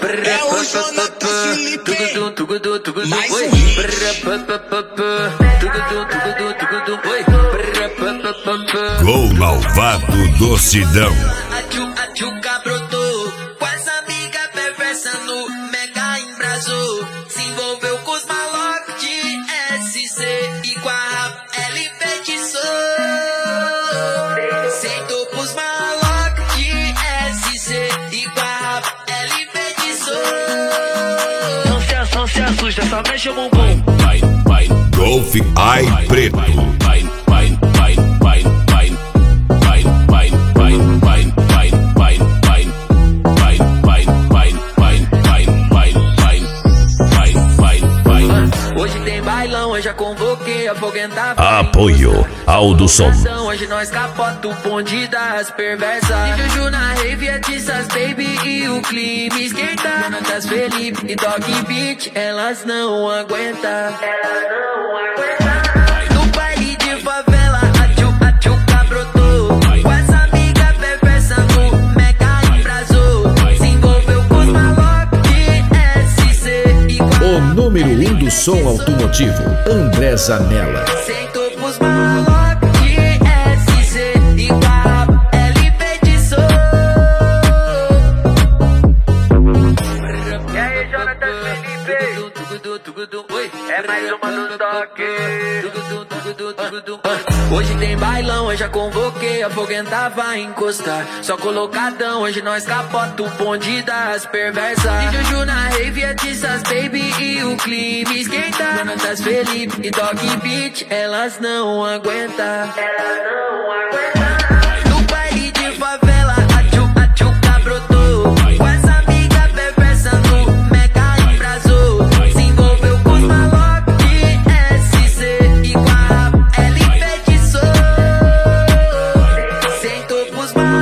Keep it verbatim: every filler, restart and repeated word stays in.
É o Jonathan Felipe. Mais um Gol malvado do Sidão. A tchuca brotou, com essa amiga perversa no mega embrasou. Se envolveu com os malocos de S C e com a rap ele feitiçou. Sentou pros malocos de S C e com a rap ele feitiçou. Não se, não se assusta, só mexe o bumbum. Golf Ai Preto. Hoje tem bailão, eu já convoquei a foguenta. Apoio Aldo Som. Hoje nós capota o bonde das perversas. E Juju na rave, é Tissas Baby e o clima esquenta. Jonatas Felipe e Dog Beat, elas não aguentam. Elas não aguentam. No baile de favela, a tchuca, a tchuca brotou. Com essa amiga perversa no mega embrasou. Se envolveu com os malocos de S C e com O número um do som automotivo, André Zanella. sentou pros malocos de S C e com a rap ele feitiçou. E aí, Jonathan Felipe? É mais uma do toque. Hoje tem bailão, eu já convoquei, a foguenta vai encostar. Só colocadão, hoje nós capota o bonde das perversas. E Juju na rave, é Tissas Baby e o clima esquenta. Jonatas Felipe e Dog Beat, elas não aguentam. Elas não aguentam. No baile de favela, a tchuca, a tchuca brotou. Com essa amiga perversa no mega embrasou. Se envolveu com os malocos de S C e com a rap ele feitiçou. Sentou pros malocos.